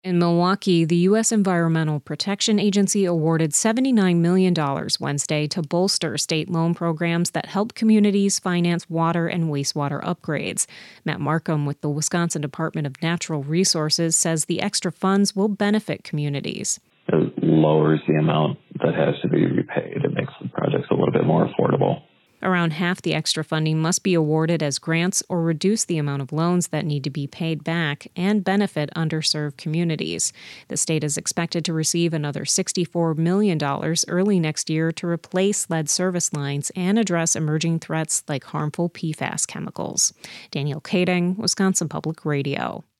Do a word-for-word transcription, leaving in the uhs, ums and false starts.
In Milwaukee, the U S Environmental Protection Agency awarded seventy-nine million dollars Wednesday to bolster state loan programs that help communities finance water and wastewater upgrades. Matt Markham with the Wisconsin Department of Natural Resources says the extra funds will benefit communities. It lowers the amount that has to be repaid. It makes the projects a little bit more affordable. Around half the extra funding must be awarded as grants or reduce the amount of loans that need to be paid back and benefit underserved communities. The state is expected to receive another sixty-four million dollars early next year to replace lead service lines and address emerging threats like harmful P FAS chemicals. Danielle Kading, Wisconsin Public Radio.